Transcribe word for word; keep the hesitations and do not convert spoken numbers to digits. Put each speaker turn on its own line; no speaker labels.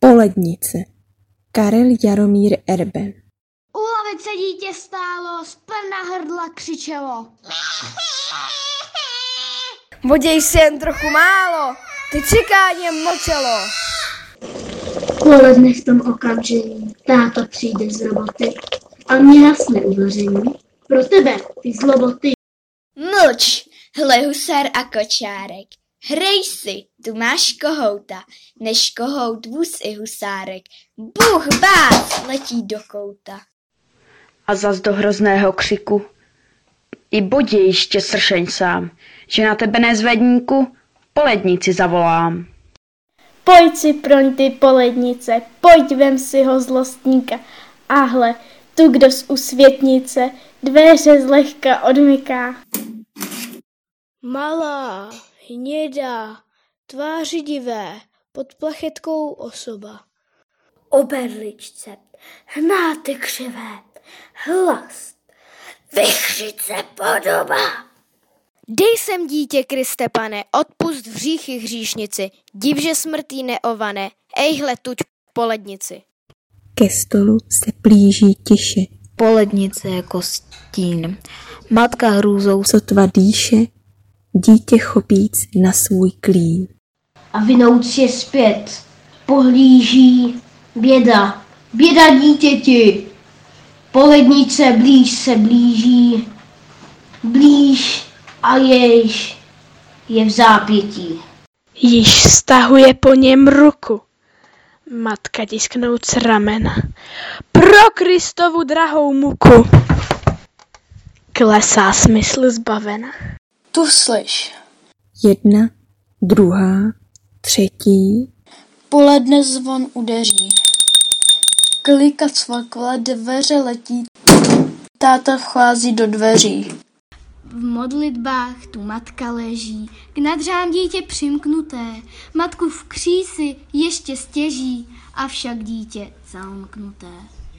Polednice. Karel Jaromír Erben.
U lavice dítě stálo, z plna hrdla křičelo.
Voděj si jen trochu málo, ty čekáním mlčelo.
Poledne v tom okamžení táta přijde z roboty a mě nasne uvaření. Pro tebe, ty zloboty.
Mlč, hle husár a kočárek. Hrej si, tu máš kohouta, než kohout vůz i husárek. Bůh bác, letí do kouta.
A zas do hrozného křiku. I bodějiště sršeň sám, že na tebe nezvedníku po lednici zavolám.
Pojď si proň ty polednice, pojď vem si ho zlostníka. Ahle, tu kdo z usvětnice dveře zlehka odmyká.
Malá, hnědá, tváři divé, pod plachetkou osoba.
O berličce, hnáty křivé, hlas, vychřice podoba.
Dej sem dítě, Kriste Pane, odpust hříchy hříšnici, divže smrtí neované, ejhle tuď polednici.
Ke stolu se blíží tiše.
Polednice jako stín, matka hrůzou
sotva dýše, dítě chopíc na svůj klín.
A vinouc je zpět, pohlíží běda, běda dítěti. Polednice blíž se blíží, blíž a jež je v zápětí.
Již stahuje po něm ruku, matka tisknout z ramena. Pro Kristovu drahou muku. Klesá smysl zbavena.
Tu slyš.
Jedna, druhá, třetí.
Poledne zvon udeří. Klika cvakla, dveře letí. Táta vchází do dveří.
V modlitbách tu matka leží, k nadřám dítě přimknuté, matku v křísi ještě stěží, avšak dítě zamknuté.